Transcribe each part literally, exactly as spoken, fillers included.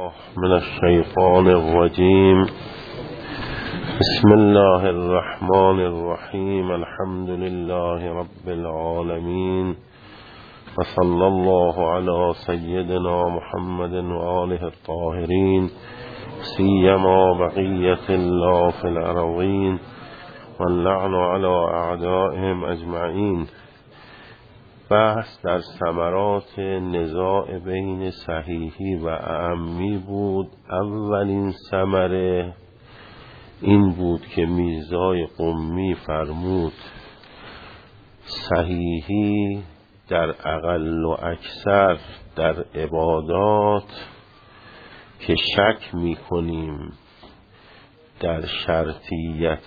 بالله من الشيطان الرجيم. بسم الله الرحمن الرحيم. الحمد لله رب العالمين، وصلى الله على سيدنا محمد وآله الطاهرين، سيما بقية الله في الأرضين، واللعن على أعدائهم أجمعين. بحث در ثمرات نزاع بین صحیحی و اعمی بود. اولین ثمره این بود که میرزای قمی فرمود صحیحی در اقل و اکثر در عبادات که شک میکنیم در شرطیت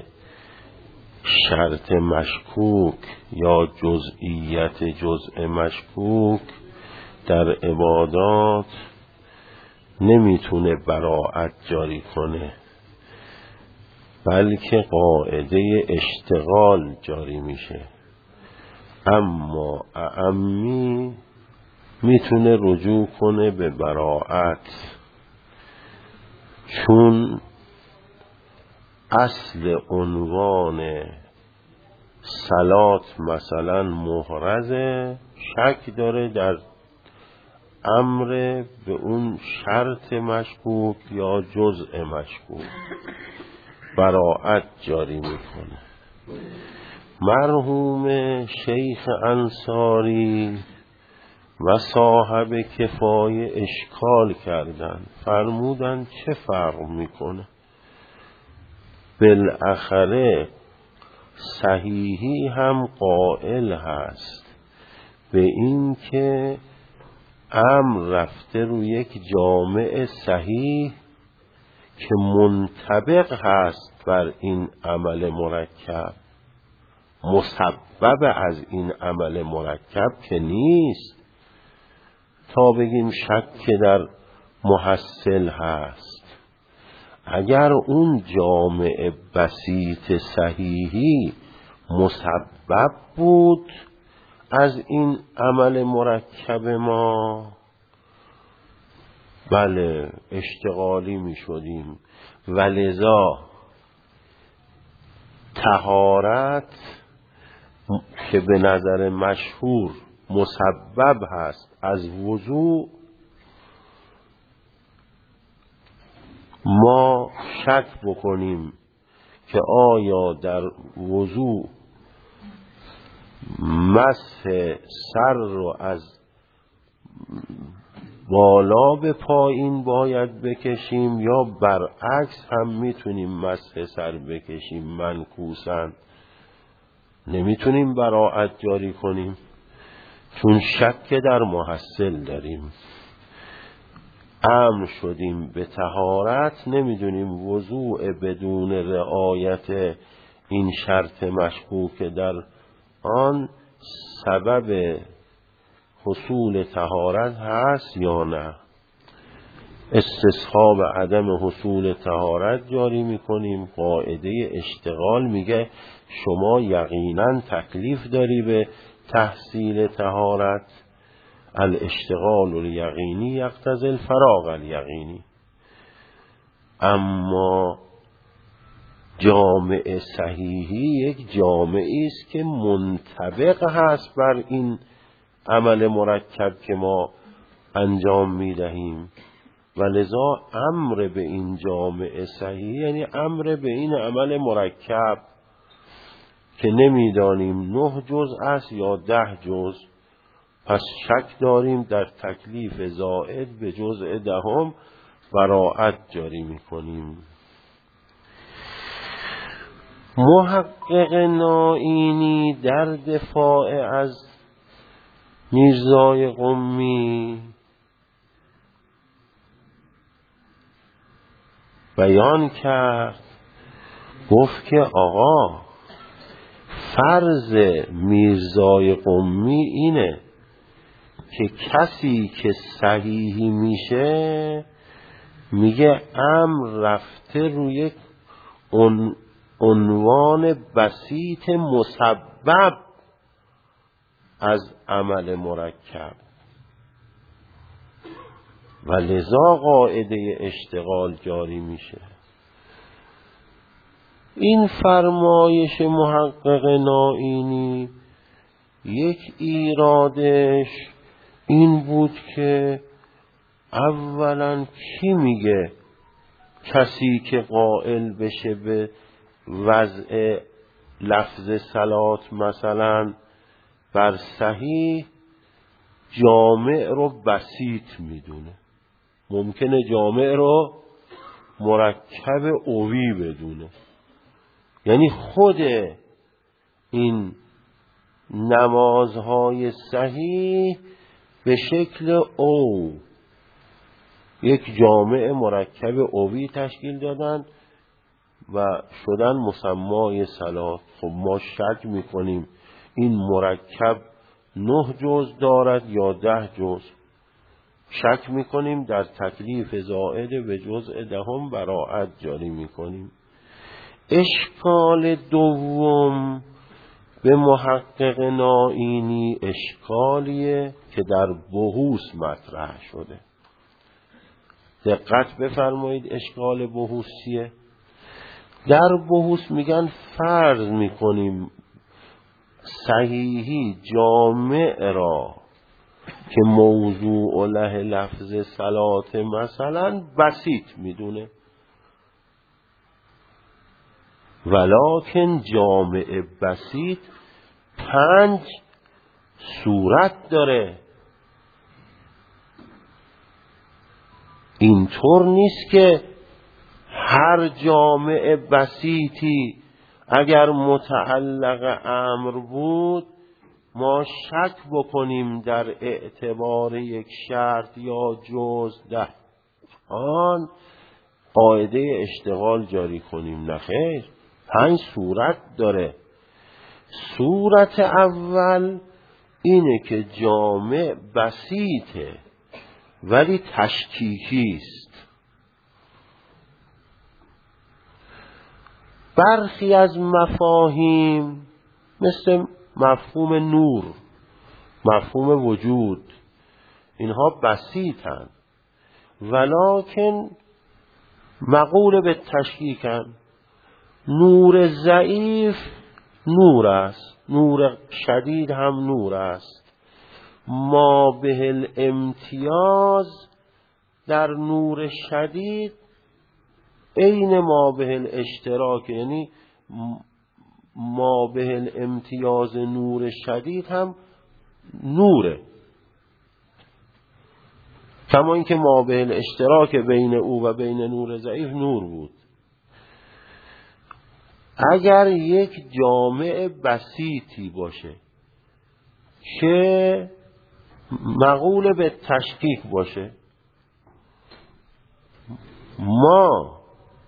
شرط مشکوک یا جزئیت جزء مشکوک در عبادات نمیتونه براءت جاری کنه، بلکه قاعده اشتغال جاری میشه. اما اعمی میتونه رجوع کنه به براءت، چون اصل عنوان صلات مثلا محرزه، شک داره در امر به اون شرط مشکوک یا جزء مشکوک، براءت جاری میکنه. مرحوم شیخ انصاری و صاحب کفایه اشکال کردن، فرمودن چه فرق میکنه؟ بالاخره صحیحی هم قائل هست به این که امر رفته روی یک جامع صحیح که منطبق هست بر این عمل مرکب، مسبب از این عمل مرکب که نیست تا بگیم شک در محصل هست. اگر اون جامع بسیط صحیحی مسبب بود از این عمل مرکب ما، بله اشتغالی می شدیم. ولذا طهارت که به نظر مشهور مسبب هست از وضوء، ما شک بکنیم که آیا در وضوء مسح سر رو از بالا به پایین باید بکشیم یا برعکس هم میتونیم مسح سر بکشیم منکوسن. نمیتونیم براءت جاری کنیم چون شک در محصل داریم. امر شدیم به طهارت، نمیدونیم وضوء بدون رعایت این شرط مشکوک در آن سبب حصول طهارت هست یا نه. استصحاب عدم حصول طهارت جاری میکنیم. قاعده اشتغال میگه شما یقینا تکلیف داری به تحصیل طهارت. الاشتغال الیقینی یقتضی الفراغ الیقینی. اما جامع صحیحی یک جامعی است که منطبق هست بر این عمل مرکب که ما انجام میدهیم، ولذا امر به این جامع صحیحی یعنی امر به این عمل مرکب که نمیدانیم نه جز است یا ده جز، پس شک داریم در تکلیف زائد به جزء دهم، براءت جاری میکنیم. محقق نائینی در دفاع از میرزای قمی بیان کرد، گفت که آقا فرض میرزای قمی اینه که کسی که صحیحی میشه میگه امر رفته روی عنوان بسیط مسبب از عمل مرکب. و لذا قاعده اشتغال جاری میشه. این فرمایش محقق نائینی یک ایرادش این بود که اولا کی میگه کسی که قائل بشه به وضع لفظ صلات مثلا بر صحیح جامع رو بسیط میدونه، ممکنه جامع رو مرکب اوی بدونه، یعنی خود این نمازهای صحیح به شکل او یک جامع مرکب اوی تشکیل دادن و شدن مسمای صلات. خب ما شک میکنیم این مرکب نه جزء دارد یا ده جزء، شک میکنیم در تکلیف زائد به جزء دهم براءت جاری میکنیم. اشکال دوم به محقق نائینی اشکالیه که در بحوث مطرح شده. دقت بفرمایید اشکال بحوثیه. در بحوث میگن فرض میکنیم صحیحی جامع را که موضوع له لفظ صلات مثلا بسیط میدونه، ولکن جامع بسیط پنج صورت داره. اینطور نیست که هر جامع بسیطی اگر متعلق امر بود ما شک بکنیم در اعتبار یک شرط یا جزء ده آن قاعده اشتغال جاری کنیم. نخیر، پنج صورت داره. صورت اول اینه که جامع بسیطه ولی تشکیکی است. برخی از مفاهیم مثل مفهوم نور، مفهوم وجود، اینها بسیطن ولکن مقول به تشکیکن. نور ضعیف نور است، نور شدید هم نور است. ما به الامتیاز در نور شدید عین ما به الاشتراک، یعنی ما به الامتیاز نور شدید هم نوره، کما اینکه ما به الاشتراک بین او و بین نور ضعیف نور بود. اگر یک جامع بسیطی باشه که مقول به تشکیک باشه، ما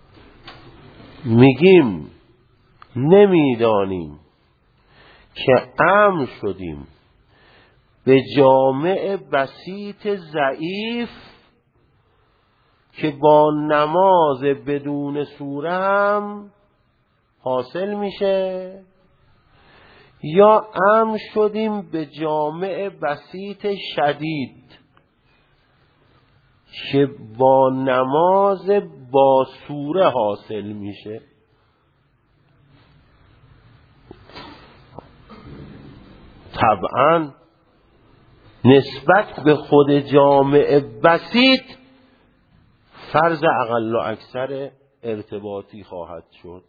میگیم نمیدانیم که امر شدیم به جامع بسیط ضعیف که با نماز بدون سوره هم حاصل میشه، یا امر شدیم به جامع بسیط شدید که با نماز با سوره حاصل میشه. طبعا نسبت به خود جامع بسیط فرض اقل و اکثر ارتباطی خواهد شد،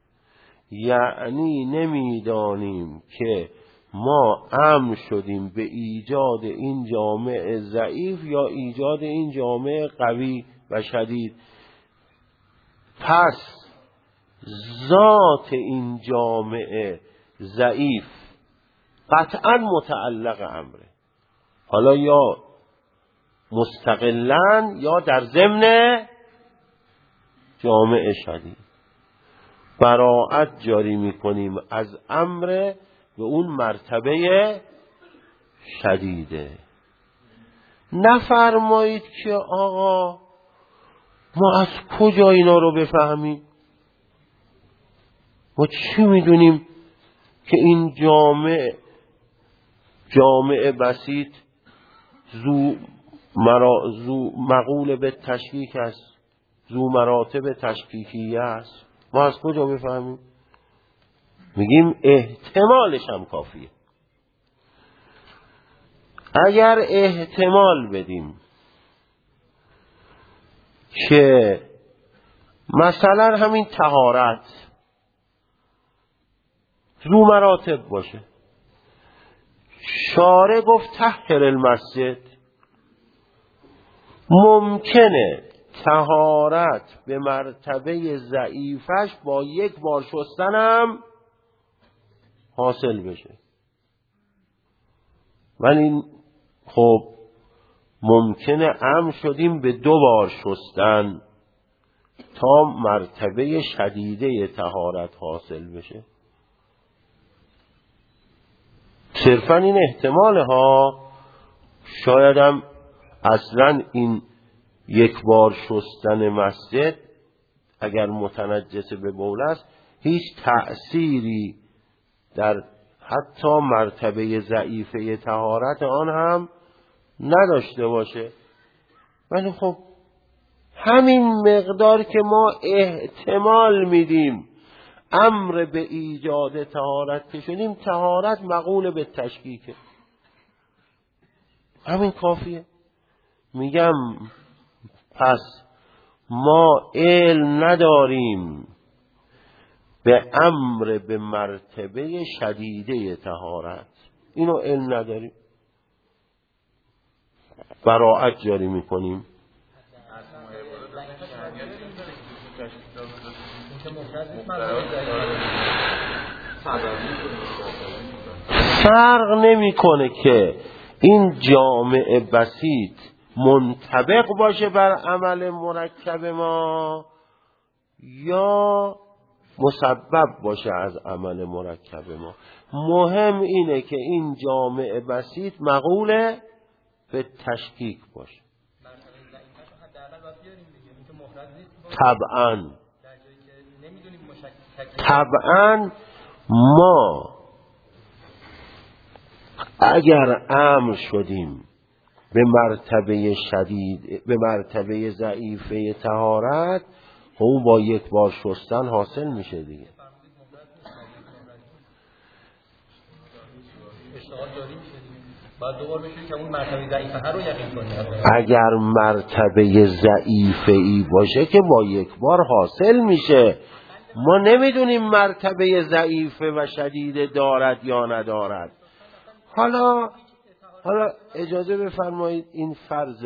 یعنی نمیدانیم که ما امر شدیم به ایجاد این جامع ضعیف یا ایجاد این جامع قوی و شدید. پس ذات این جامع ضعیف قطعا متعلق امره، حالا یا مستقلاً یا در ضمن جامع شدید. براءت جاری میکنیم از امر به اون مرتبه شدیده. نفرمایید که آقا ما از کجا اینا رو بفهمیم؟ ما چی میدونیم که این جامع جامع بسیط زو مرا زو مقول به تشکیک است، زو مراتب تشکیکیه است. ما از کجا بفهمیم؟ میگیم احتمالش هم کافیه. اگر احتمال بدیم که مثلا همین طهارت زو مراتب باشه، شارع گفت طهر المسجد، ممکنه طهارت به مرتبه ضعیفش با یک بار شستنم حاصل بشه، ولی خب ممکنه امر شدیم به دو بار شستن تا مرتبه شدیده طهارت حاصل بشه. صرفا این احتمال ها، شایدم اصلا این یک بار شستن مسجد اگر متنجس به بول است هیچ تأثیری در حتی مرتبه ضعیفه طهارت آن هم نداشته باشه، ولی خب همین مقدار که ما احتمال میدیم امر به ایجاد طهارت که شدیم، طهارت مقول به تشکیکه، همین کافیه. میگم پس ما علم نداریم به امر به مرتبه شدیده طهارت، اینو علم نداریم، براعت جاری میکنیم. فرق نمیکنه که این جامع بسیط منطبق باشه بر عمل مرکب ما یا مسبب باشه از عمل مرکب ما. مهم اینه که این جامع بسیط مقول به تشکیک باشه. طبعاً طبعاً ما اگر امر شدیم به مرتبه شدید به مرتبه ضعیفه طهارت، اون با یک بار شستن حاصل میشه دیگه. اگر مرتبه ضعیفه ای باشه که با یک بار حاصل میشه. ما نمیدونیم مرتبه ضعیفه و شدیده دارد یا ندارد. حالا حالا اجازه بفرمایید این فرض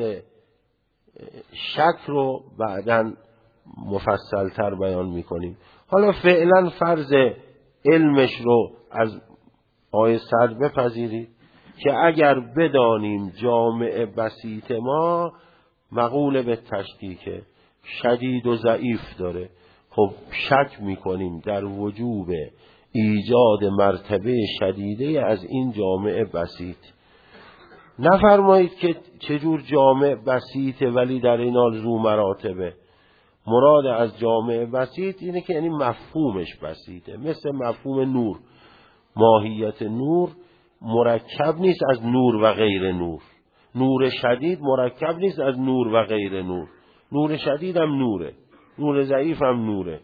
شک رو بعداً مفصل تر بیان میکنیم. حالا فعلا فرض علمش رو از آیه صدر بپذیرید که اگر بدانیم جامع بسیط ما مقول به تشکیک شدید و ضعیف داره، خب شک میکنیم در وجوب ایجاد مرتبه شدیده از این جامع بسیط. نفرمایید که چجور جامع بسیطه ولی در این حال ذو مراتبه. مراد از جامع بسیط اینه که یعنی مفهومش بسیطه، مثل مفهوم نور. ماهیت نور مرکب نیست از نور و غیر نور. نور شدید مرکب نیست از نور و غیر نور. نور شدید هم نوره، نور ضعیف هم نوره.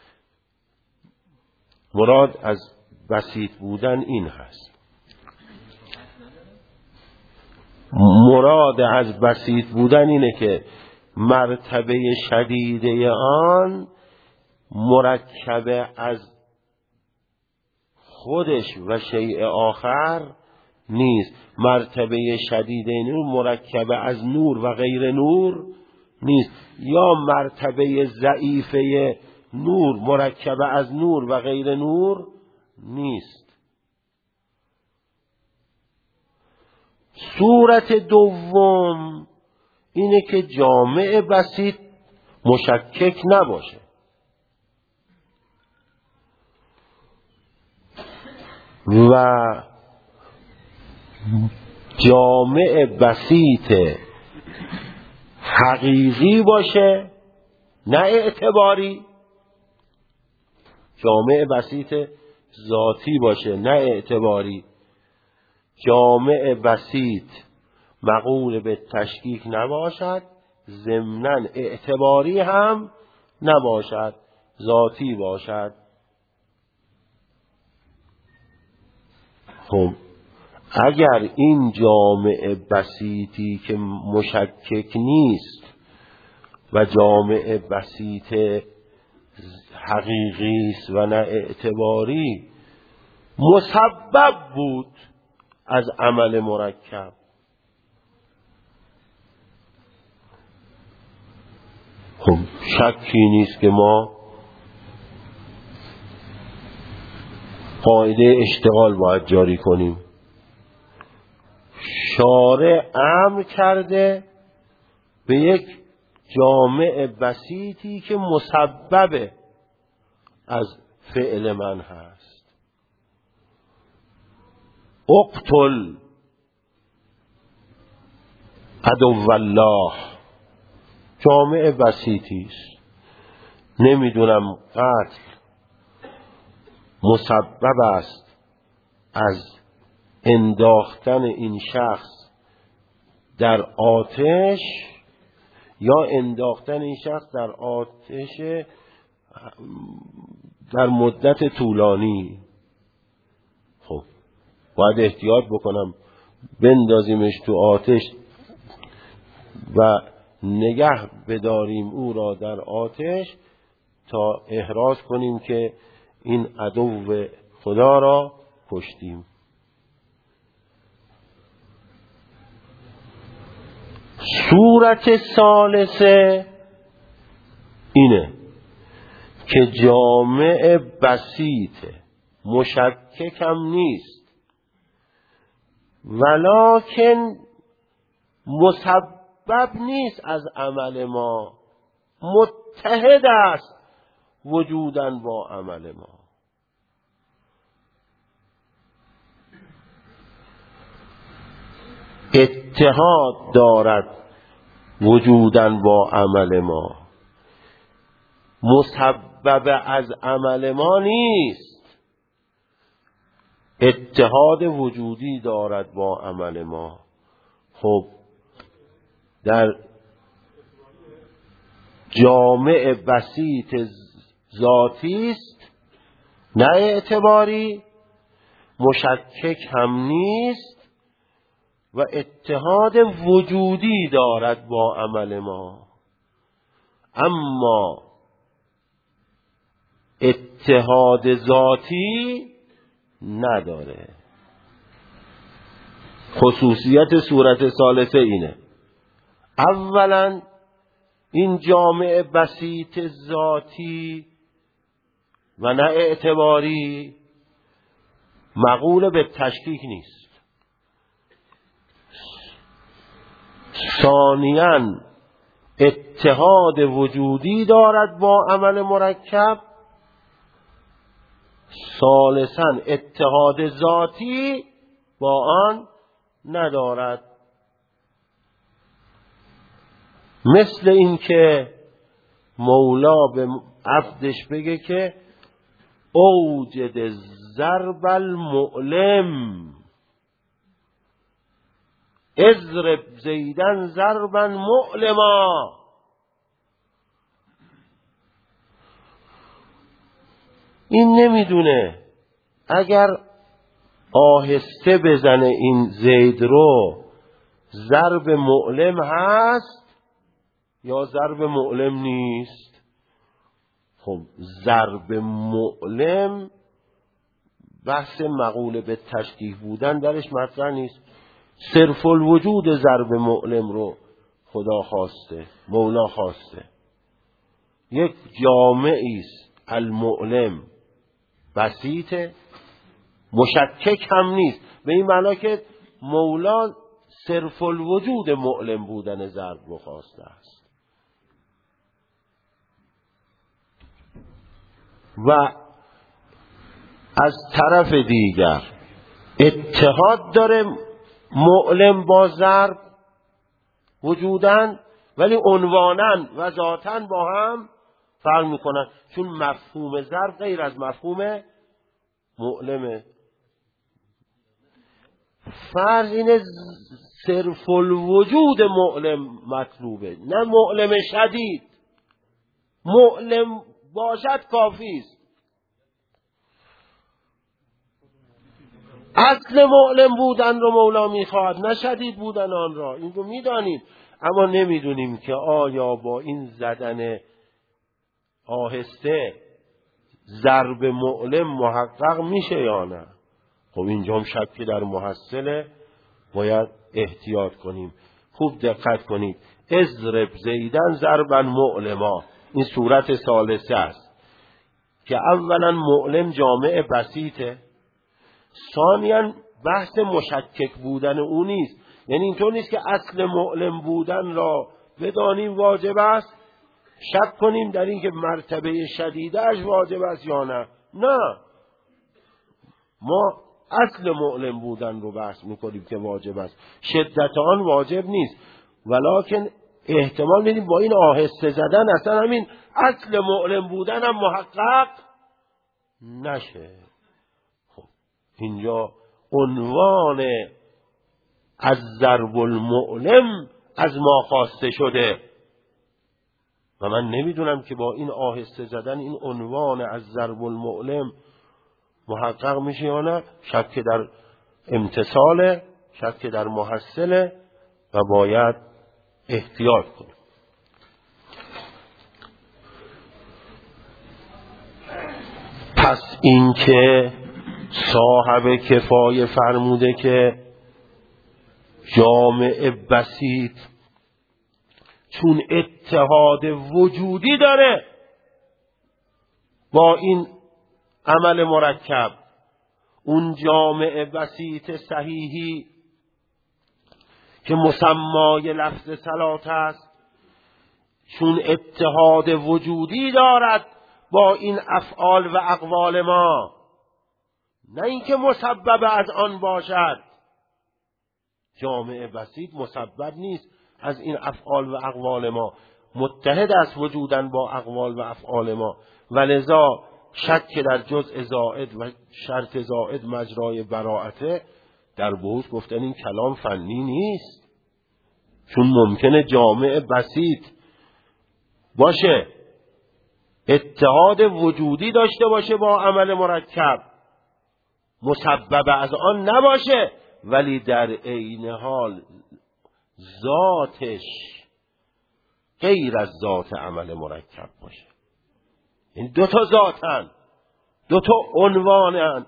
مراد از بسیط بودن این هست. مراد از بسیط بودن اینه که مرتبه شدیده آن مرکب از خودش و شیء آخر نیست. مرتبه شدیده نور مرکب از نور و غیر نور نیست، یا مرتبه ضعیفه نور مرکب از نور و غیر نور نیست. صورت دوم اینه که جامع بسیط مشکک نباشه. و جامع بسیط حقیقی باشه نه اعتباری. جامع بسیط ذاتی باشه نه اعتباری. جامع بسیط مقول به تشکیک نباشد، ضمناً اعتباری هم نباشد، ذاتی باشد. خب اگر این جامع بسیطی که مشکک نیست و جامع بسیط حقیقی است و نه اعتباری، مسبب بود از عمل مرکب، خب شکی نیست که ما قاعده اشتغال باید جاری کنیم. شارع امر کرده به یک جامع بسیطی که مسبب از فعل من هست. اقتل عدو الله، جامع بسیطی است. نمیدونم قتل مسبب است از انداختن این شخص در آتش یا انداختن این شخص در آتش در مدت طولانی. خب باید احتیاط بکنم، بندازیمش تو آتش و نگه بداریم او را در آتش تا احراز کنیم که این عدو خدا را کشتیم. صورت ثالثه اینه که جامع بسیطه، مشکک هم نیست، ولکن مسبب نیست از عمل ما، متحد است وجوداً با عمل ما. اتحاد دارد وجوداً با عمل ما، مسبب از عمل ما نیست، اتحاد وجودی دارد با عمل ما. خب در جامع بسیط ذاتی است، نه اعتباری، مشکک هم نیست و اتحاد وجودی دارد با عمل ما، اما اتحاد ذاتی نداره. خصوصیت صورت ثالثه اینه: اولا این جامع بسیط ذاتی و نه اعتباری مقول به تشکیک نیست. ثانیاً اتحاد وجودی دارد با عمل مرکب. ثالثاً اتحاد ذاتی با آن ندارد. مثل این که مولا به عبدش بگه که اوجد ضرب المؤلم، اضرب زیدن ضربا مؤلما. این نمیدونه اگر آهسته بزنه این زید رو ضرب مؤلم هست یا ضرب مؤلم نیست. خب ضرب مؤلم بحث مقوله به تشکیک بودن درش مطرح نیست. صرف الوجود ضرب مؤلم رو خدا خواسته، مولا خواسته. یک جامعی است المؤلم بسیطه، مشکک هم نیست، به این معنا که مولا صرف الوجود مؤلم بودن ضرب رو خواسته است. و از طرف دیگر اتحاد داره مؤلم با ضرب وجودن، ولی عنوانن و ذاتن با هم فرق میکنن، چون مفهوم ضرب غیر از مفهوم مؤلمه. فرض اینه صرف الوجود معلم مطلوبه، نه معلم شدید. معلم باشد کافی است. اصل معلم بودن رو مولا میخواد، نه شدید بودن آن را. این رو میدانیم، اما نمیدونیم که آیا با این زدن آهسته ضرب معلم محقق میشه یا نه. خب اینجا هم شک در محصله، باید احتیاط کنیم. خوب دقت کنید. اضرب زیدن ضربا معلما، این صورت ثالثه است که اولا معلم جامع بسیطه، ثانیاً بحث مشکک بودن او نیست. یعنی اینطور نیست که اصل معلم بودن را بدانیم واجب است، شک کنیم در این که مرتبه شدیدش واجب است یا نه. نه، ما اصل معلم بودن رو بحث میکنیم که واجب است، شدت آن واجب نیست. ولکن احتمال میدیم با این آهسته زدن اصلا همین اصل معلم بودن هم محقق نشه. خب اینجا عنوان از ضرب المعلم از ما خواسته شده و من نمیدونم که با این آهسته زدن این عنوان از ضرب المعلم محقق میشه یا نه. شک در امتصال، شک در محصله و باید احتیاط کنیم. پس این که صاحب کفایه فرموده که جامع بسیط چون اتحاد وجودی داره با این عمل مرکب، اون جامع بسیط صحیحی که مسمای لفظ صلات است، چون اتحاد وجودی دارد با این افعال و اقوال ما، نه اینکه مسبب از آن باشد. جامع بسیط مسبب نیست از این افعال و اقوال ما، متحد است وجودن با اقوال و افعال ما، ولذا شک در جزء زائد و شرط زائد مجرای براءته در بحوث گفتن این کلام فنی نیست، چون ممکنه جامع بسیط باشه، اتحاد وجودی داشته باشه با عمل مرکب، مسبب از آن نباشه، ولی در عین حال ذاتش غیر از ذات عمل مرکب باشه. این دو تا ذاتن، دو تا عنوانن،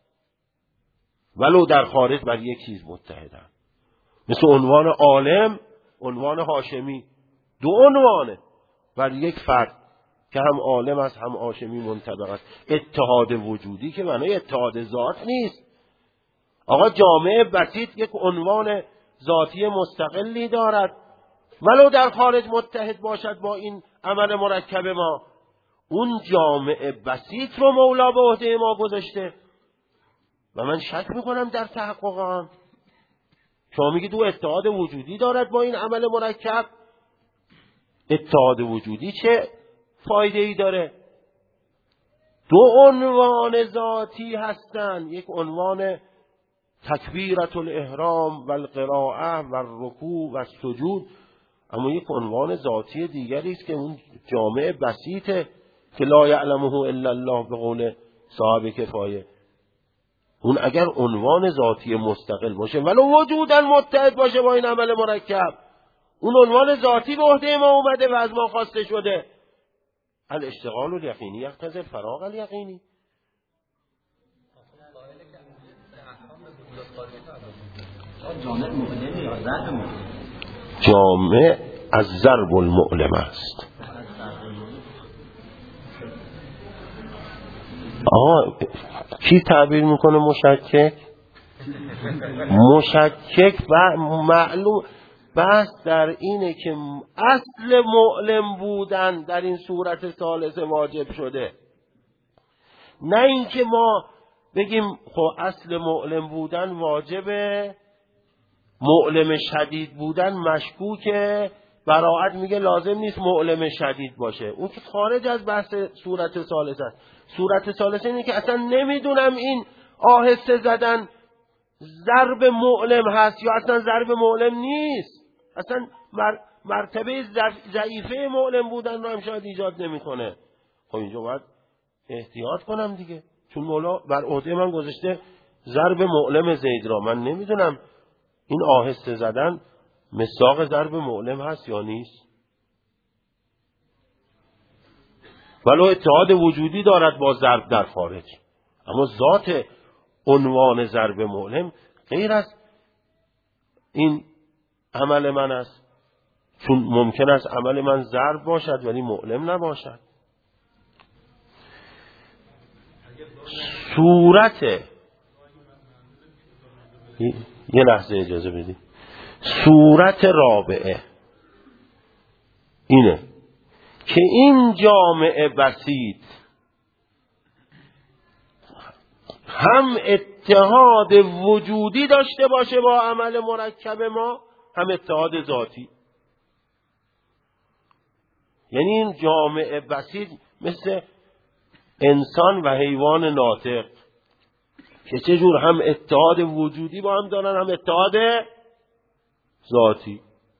ولو در خارج بر یک چیز متحدن. مثل عنوان عالم، عنوان هاشمی، دو عنوانه بر یک فرد که هم عالم است هم هاشمی منطبق است. اتحاد وجودی که معنی اتحاد ذات نیست. آقا جامع بسیط یک عنوان ذاتی مستقلی دارد، ولو در خارج متحد باشد با این عمل مرکب ما. اون جامع بسیط رو مولا به عهده ما گذاشته و من شک میکنم در تحقق آن. شما میگید دو اتحاد وجودی دارد با این عمل مرکب. اتحاد وجودی چه فایده ای داره؟ دو عنوان ذاتی هستند، یک عنوان تکبیرت الاحرام و القراءه و الرکوع و السجود، اما یک عنوان ذاتی دیگری است که اون جامع بسیطه که لا یعلمه الا الله به قول صاحب کفایه. اون اگر عنوان ذاتی مستقل باشه ولو وجوداً متحد باشه با این عمل مرکب، اون عنوان ذاتی به عهده ما اومده و از ما خواسته شده. الاشتغال الیقینی یقتضی الفراغ الیقینی. جامع از ضرب المعلم است. آه کی تعبیر میکنه مشکک؟ مشکک و معلوم بحث در اینه که اصل معلم بودن در این صورت ثالثه واجب شده، نه اینکه ما بگیم خب اصل معلم بودن واجبه، معلم شدید بودن مشکوکه، براءت میگه لازم نیست معلم شدید باشه. اون که خارج از بحث صورت ثالثه است. صورت ثالثه اینه که اصلا نمیدونم این آهسته زدن ضرب معلم هست یا اصلا ضرب معلم نیست، اصلا مر... مرتبه ضعیفه معلم بودن رو هم شاید ایجاد نمیکنه. خب اینجا باید احتیاط کنم دیگه، چون مولا بر عهده من گذاشته ضرب معلم زید را. من نمیدونم این آهسته زدن مصداق ضرب معلم هست یا نیست. ولو اتحاد وجودی دارد با ضرب در خارج، اما ذات عنوان ضرب معلم غیر از این عمل من است، چون ممکن است عمل من ضرب باشد ولی معلم نباشد. صورت یه لحظه اجازه بدید. صورت رابعه اینه که این جامعه بسیط هم اتحاد وجودی داشته باشه با عمل مرکب ما، هم اتحاد ذاتی. یعنی این جامعه بسیط مثل انسان و حیوان ناطق که چجور هم اتحاد وجودی با هم دارن، هم اتحاد ذاتی.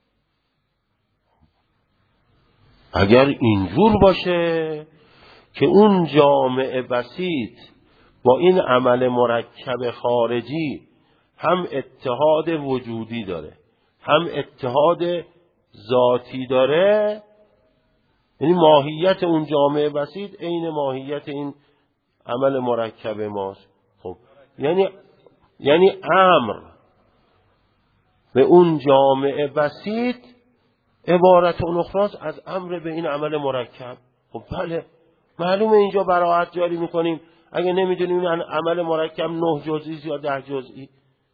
اگر اینجور باشه که اون جامعه بسیط با این عمل مرکب خارجی هم اتحاد وجودی داره هم اتحاد ذاتی داره، یعنی ماهیت اون جامعه بسیط عین ماهیت این عمل مرکب ماست. خب یعنی یعنی امر به اون جامعه بسیط عبارت اون اخراس از امر به این عمل مرکب. خب بله معلومه اینجا براعت جاری میکنیم. اگه نمیدونیم این عمل مرکب نه جزئی یا ده جزئی.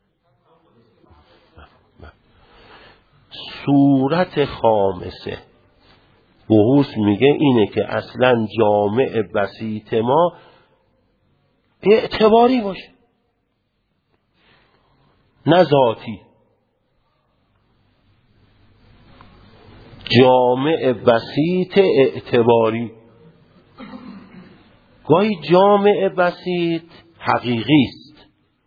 صورت خامسه بحوث میگه اینه که اصلا جامع بسیط ما اعتباری باشه نه ذاتی. جامع بسیط اعتباری. گاهی جامع بسیط حقیقی است،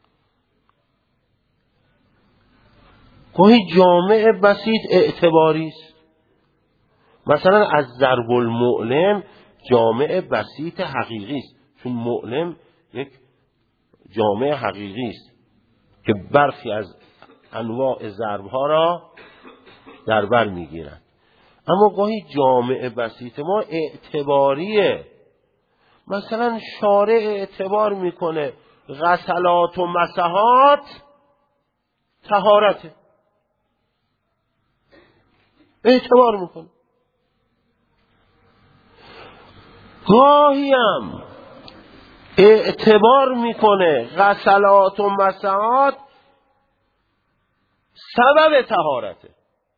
گاهی جامع بسیط اعتباری است. مثلا از ضرب المعلم جامع بسیط حقیقی است، چون معلم یک جامع حقیقی است که برخی از انواع ضرب ها را در بر میگیرند. اما گاهی جامع بسیط ما اعتباریه. مثلا شارع اعتبار میکنه غسلات و مسحات طهارته، اعتبار میکنه. گاهی هم اعتبار میکنه غسلات و مسحات سبب طهارته،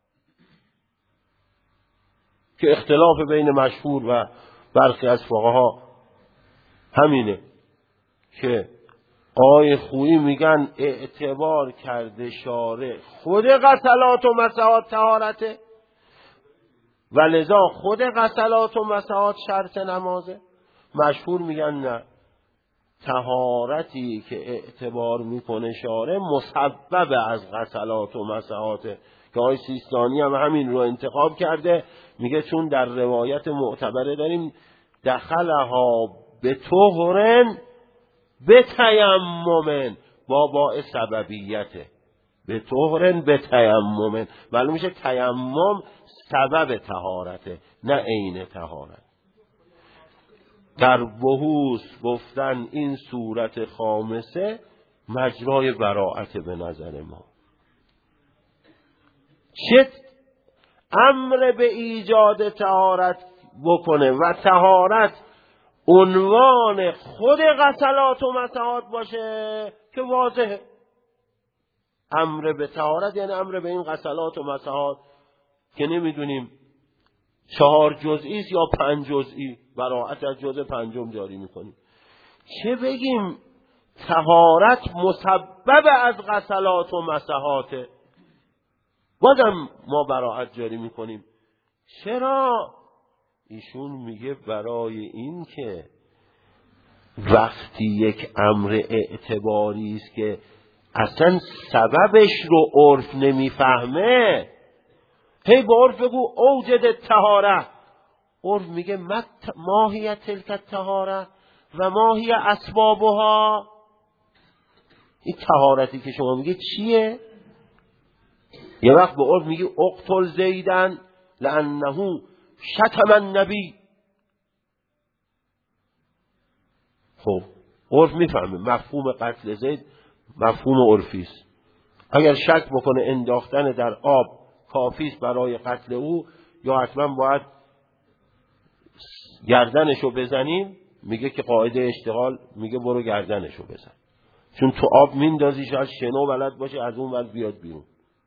که اختلاف بین مشهور و برخی از فقها همینه که آقای خویی میگن اعتبار کرده شارع خود غسلات و مسحات طهارته و لذا خود غسلات و مسحات شرط نمازه. مشهور میگن نه، طهارتی که اعتبار میکنه شارع مسبب از غسلات و مسحاته، که آقای سیستانی هم همین رو انتخاب کرده. میگه چون در روایت معتبره داریم دخلها به طهرن به تیممن با باء سببیته، به طهرن به تیممن معلوم میشه تیمم سبب طهارته نه عین طهارت. در بحوث گفتن این صورت خامسه مجرای براعت به نظر ما. چه امر به ایجاد طهارت بکنه و طهارت عنوان خود غسلات و مسحات باشه که واضحه. امر به طهارت یعنی امر به این غسلات و مسحات که نمیدونیم چهار جزئی یا پنج جزئی، براعت از جزء پنجم جاری میکنیم. چه بگیم طهارت مسبب از غسلات و مسحات، بازم ما براعت جاری میکنیم. چرا؟ ایشون میگه برای این که وقتی یک امر اعتباری است که اصلا سببش رو عرف نمیفهمه. هی با عرف بگو اوجد طهاره، عرف میگه ماهیت تلک طهاره و ماهی اسبابها. این طهارتی که شما میگه چیه؟ یه وقت به عرف میگه اقتل زیدن لانه شتم النبی. خب عرف میفهمه مفهوم قتل زید مفهوم عرفی است. اگر شک بکنه انداختن در آب کافی است برای قتل او یا حتما باید گردنشو بزنیم، میگه که قاعده اشتغال میگه برو گردنشو بزن، چون تو آب میندازی شاید شنو بلد باشه از اون ور بیاد بیرون.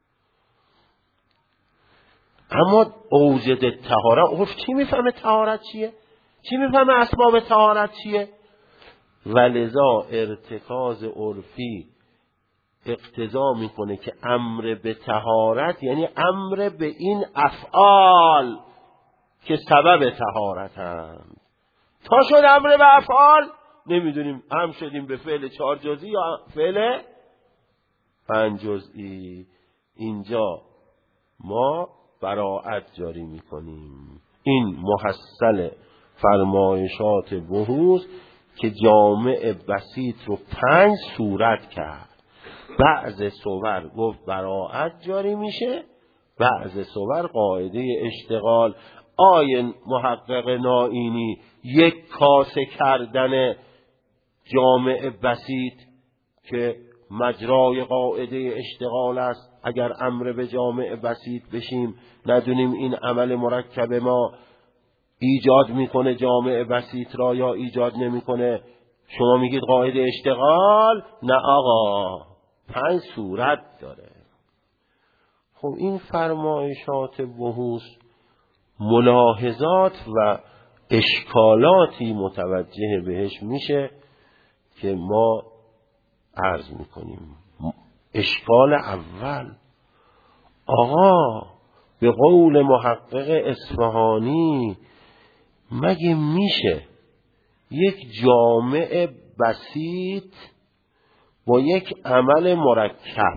اما اوجد طهارت، عرف چی میفهمه طهارت چیه؟ چی میفهمه اسباب طهارت چیه؟ ولذا ارتکاز عرفی اقتضا میکنه که امر به طهارت یعنی امر به این افعال که سبب طهارتند. تا شد امر به افعال نمیدونیم هم شدیم به فعل چهار جزئی یا فعل پنج جزئی. اینجا ما براءت جاری میکنیم. این محصل فرمایشات بحوث که جامع بسیط رو پنج صورت کرد. بعض صور گفت براءت جاری میشه، بعض صور قاعده اشتغال. آیه محقق نائینی یک کاسه کردن جامع بسیط که مجرای قاعده اشتغال است، اگر امر به جامع بسیط بشیم ندونیم این عمل مرکب ما ایجاد میکنه جامع بسیط را یا ایجاد نمیکنه، شما میگید قاعده اشتغال. نه آقا، پنج صورت داره. خب این فرمایشات بحوث ملاحظات و اشکالاتی متوجه بهش میشه که ما عرض میکنیم. اشکال اول، آقا به قول محقق اصفهانی مگه میشه یک جامع بسیط با یک عمل مرکب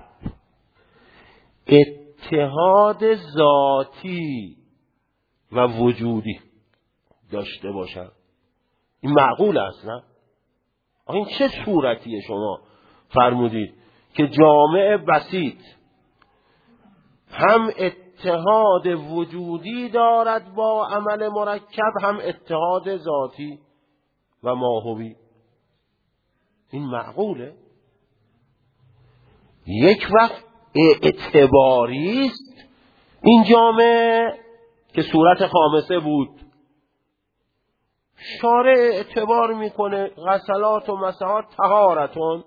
اتحاد ذاتی و وجودی داشته باشن؟ این معقول است نه؟ این چه صورتیه شما فرمودید که جامع بسیط هم اتحاد وجودی دارد با عمل مرکب هم اتحاد ذاتی و ماهوی؟ این معقوله؟ یک وقت اعتباری است این جامع که صورت خامسه بود، شارع اعتبار میکنه غسلات و مسحات طهارتون،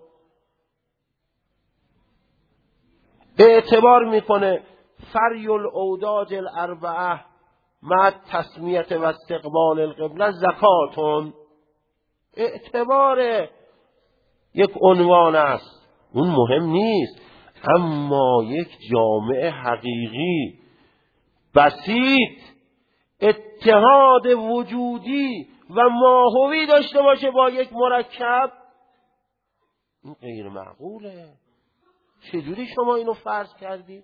اعتبار میکنه فری الاوداج الاربعه مع تسمیت و استقبال القبله زکاتون، اعتبار یک عنوان است، اون مهم نیست. اما یک جامعه حقیقی بسیط اتحاد وجودی و ماهوی داشته باشه با یک مرکب، این غیر معقوله. چجوری شما اینو فرض کردید؟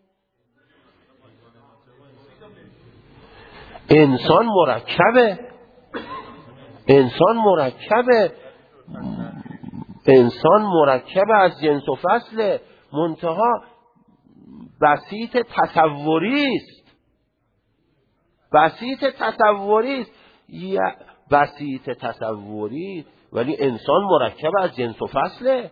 انسان مرکبه، انسان مرکبه، انسان مرکب از جنس و فصله، منتها بسیط تصوری است، بسیط تصوری است، بسیط تصوری ولی انسان مرکب از جنس و فصله.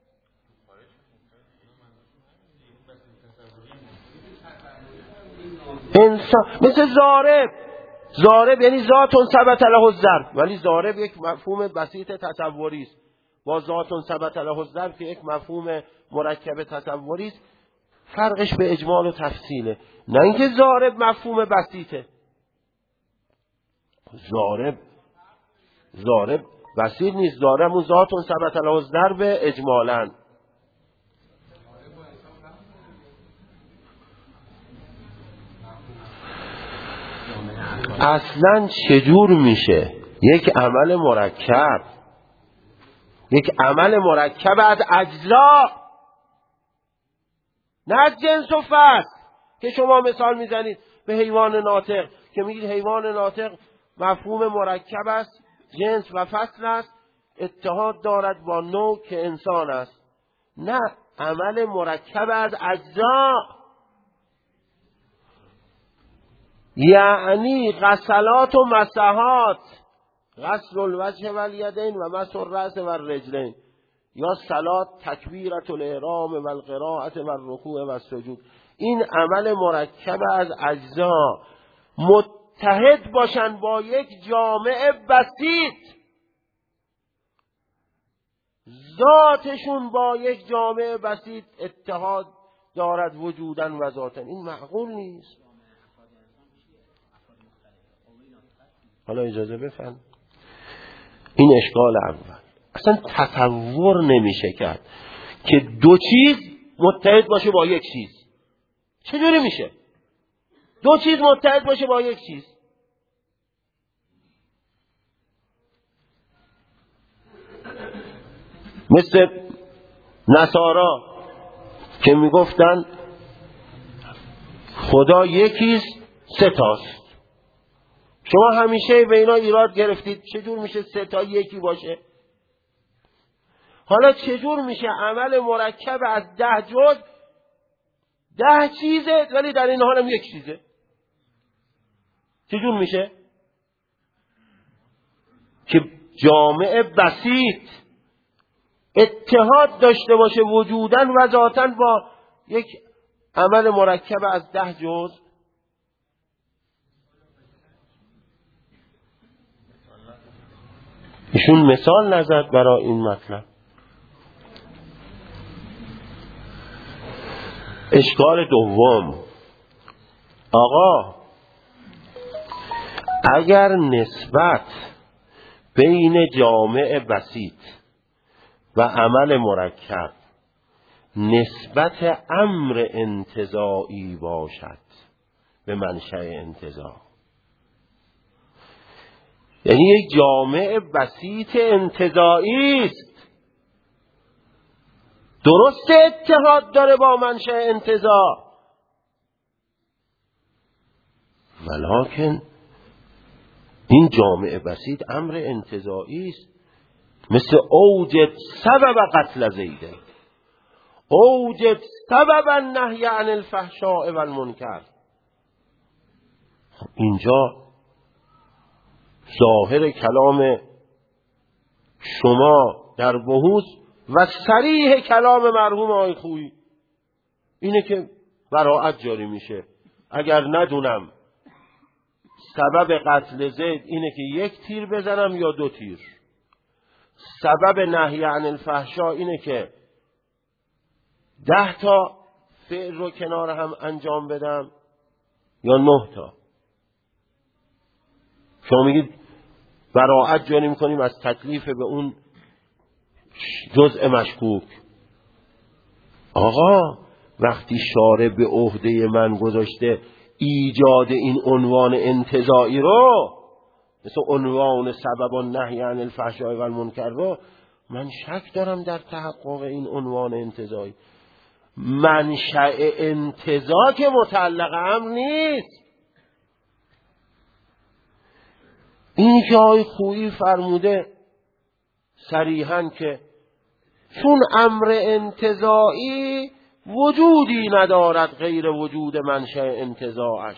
انسان مثل ضارب، ضارب یعنی ذاتون ثبت له الضرب، ولی ضارب یک مفهوم بسیط تصوری است با ذاتون ثبت له الضرب که یک مفهوم مرکب تصوری است. فرقش به اجمال و تفصیله، نه اینکه ضارب مفهوم بسیطه. ضارب ضارب بسیط نیست، ضارب اون ذاتون ثبت له الضرب اجمالاً. اصلاً چجور میشه یک عمل مرکب، یک عمل مرکب از اجزا نه از جنس و فصل که شما مثال میزنید به حیوان ناطق که میگید حیوان ناطق مفهوم مرکب است، جنس و فصل است، اتحاد دارد با نوع که انسان است. نه، عمل مرکب از اجزا، یعنی غسلات و مسحات، غسل الوجه و الیدین و مسح الراس و الرجلین، یا صلات، تکبیرت الاحرام و القراءت و الرکوع و السجود. این عمل مرکب از اجزا متحد باشن با یک جامع بسیط، ذاتشون با یک جامع بسیط اتحاد دارد وجودن و ذاتن. این معقول نیست. حالا اجازه بفهم، این اشکال اول. اصلا تصور نمیشه کرد که دو چیز متحد باشه با یک چیز. چجوری میشه دو چیز متحد باشه با یک چیز؟ مثل نصارا که میگفتن خدا یکیست سه تاست. شما همیشه به اینا ایراد گرفتید چجور میشه سه تا یکی باشه؟ حالا چجور میشه عمل مرکب از ده جز ده چیزه ولی در این حال هم یک چیزه؟ چجور میشه؟ که جامع بسیط اتحاد داشته باشه وجودن و ذاتن با یک عمل مرکب از ده جز. ایشون مثال نزد برای این مطلب. اشکال دوم، آقا اگر نسبت بین جامع بسیط و عمل مرکب نسبت امر انتزاعی باشد به منشأ انتزاع، یعنی یک جامع بسیط انتزاعی است، درست اتحاد داره با منشأ انتزاع، ولکن این جامع بسیط امر انتزاعی است. مثل اوجد سبب قتل زید، اوجد سبب النهی عن الفحشاء و المنکر. اینجا ظاهر کلام شما در بحوث و صریح کلام مرحوم آقای خویی اینه که براءت جاری میشه. اگر ندونم سبب قتل زید اینه که یک تیر بزنم یا دو تیر، سبب نهی عن الفحشاء اینه که ده تا فعل رو کنار هم انجام بدم یا نه تا. شما میگید براءت جاری میکنیم از تکلیف به اون جزء مشکوک. آقا وقتی شارع به عهده من گذاشته ایجاد این عنوان انتزاعی رو، مثل عنوان سبب النهی عن الفحشاء و المنکر رو، من شک دارم در تحقق این عنوان انتزاعی. منشأ انتزاع که متعلق امر نیست. این که آقای خویی فرموده صریحاً که چون امر انتزاعی وجودی ندارد غیر وجود منشأ انتزاعش،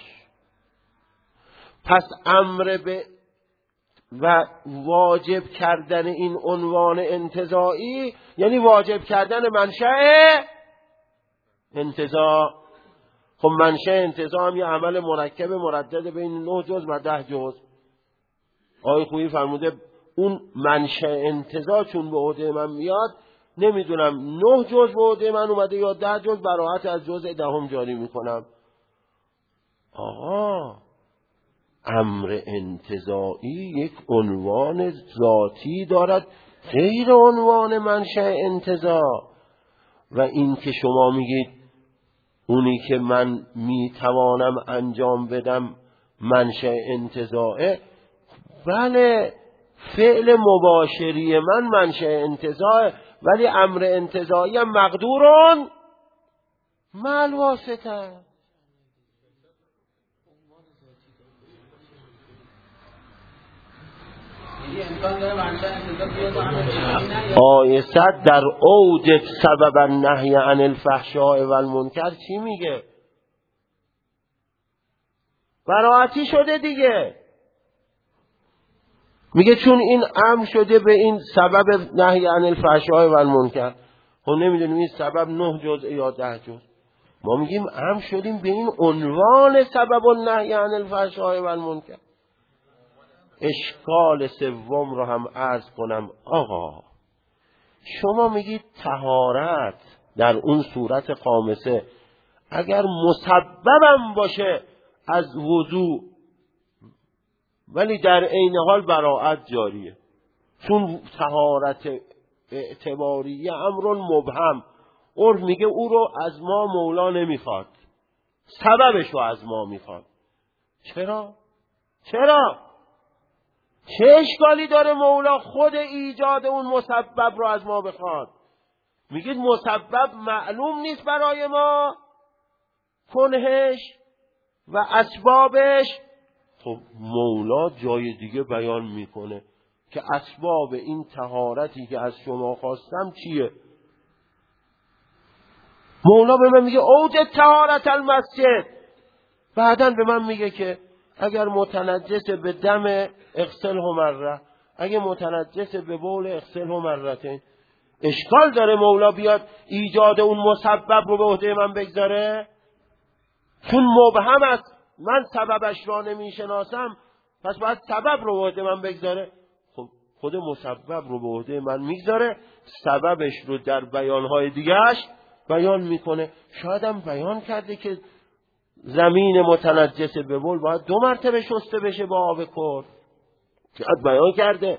پس امر به و واجب کردن این عنوان انتزاعی یعنی واجب کردن منشأ انتزاع. خب منشأ انتزاع هم یه عمل مرکب مردد بین نه جز و ده جز. آقای خویی فرموده اون منشأ انتزاع چون به عهده من میاد، نمیدونم نه جز به عهده من اومده یا ده جز، براءت از جزء دهم جاری میکنم. آقا امر انتزاعی یک عنوان ذاتی دارد غیر عنوان منشأ انتزاع. و این که شما میگید اونی که من میتوانم انجام بدم منشأ انتزاعه، بله فعل مباشری من منشأ انتزاعه، ولی امر انتزاعی هم مقدورون مال واسطه. آیه صد در اوج سبب النهی عن الفحشاء و المنکر چی میگه؟ براعتی شده دیگه. میگه چون این امر شده به این سبب نهی عن الفحشاء و المنکر. خب نمیدونیم این سبب نه جزء یا ده جزء. ما میگیم امر شدیم به این عنوان سبب النهی عن الفحشاء و المنکر. اشکال سوم رو هم عرض کنم. آقا شما میگید طهارت در اون صورت خامسه اگر مسببم باشه از وضو ولی در عین حال براءت جاریه، چون طهارت اعتباریه امر مبهم، عرف میگه او رو از ما مولا نمیخواد، سببش رو از ما میخواد. چرا؟ چرا؟ چه اشکالی داره مولا خود ایجاد اون مسبب رو از ما بخواد؟ میگید مسبب معلوم نیست برای ما، کنهش و اسبابش. خب مولا جای دیگه بیان میکنه که اسباب این طهارتی که از شما خواستم چیه. مولا به من میگه اوج طهارت المسجد، بعدن به من میگه که اگر متنجس به دم اغسله مره، اگه متنجس به بول اغسله مرتين. اشکال داره مولا بیاد ایجاد اون مسبب رو به عهده من بگذاره؟ چون مبهم است، من سببش را نمیشناسم، پس باید سبب رو به عهده من بگذاره. خب خود مسبب رو به عهده من میگذاره، سببش رو در بیانهای دیگهش بیان میکنه. شاید هم بیان کرده که زمین متنجس به بول باید دو مرتبه شسته بشه با آب کر، شاید بیان کرده.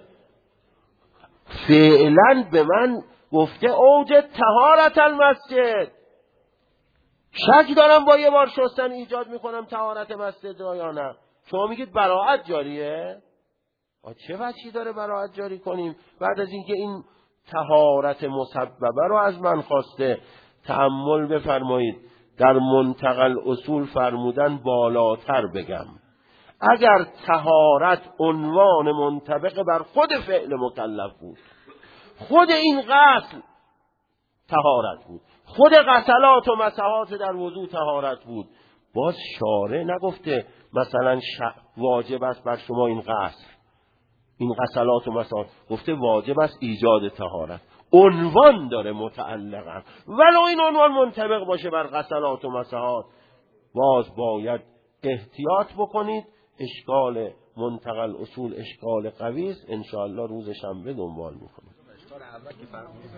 فعلا به من گفته اوج طهارت المسجد. شک دارم با یه بار شستن ایجاد میکنم طهارت مسجد یا نه. شما میگید براءت جاریه؟ چه وجهی داره براءت جاری کنیم بعد از اینکه این طهارت مسببه رو از من خواسته؟ تأمل بفرمایید، در منتقل اصول فرمودن بالاتر بگم، اگر طهارت عنوان منطبق بر خود فعل مکلف بود، خود این غسل طهارت بود، خود غسلات و مسحات در وضو طهارت بود، باز شارع نگفته مثلا واجب است بر شما این غسل، این غسلات و مسحات، گفته واجب است ایجاد طهارت. عنوان داره متعلقا، ولو این عنوان منطبق باشه بر غسلات و مسحات، باز باید احتیاط بکنید. اشکال منتقل اصول اشکال قوی است. ان شاء الله روز شنبه دنبال میکنیم.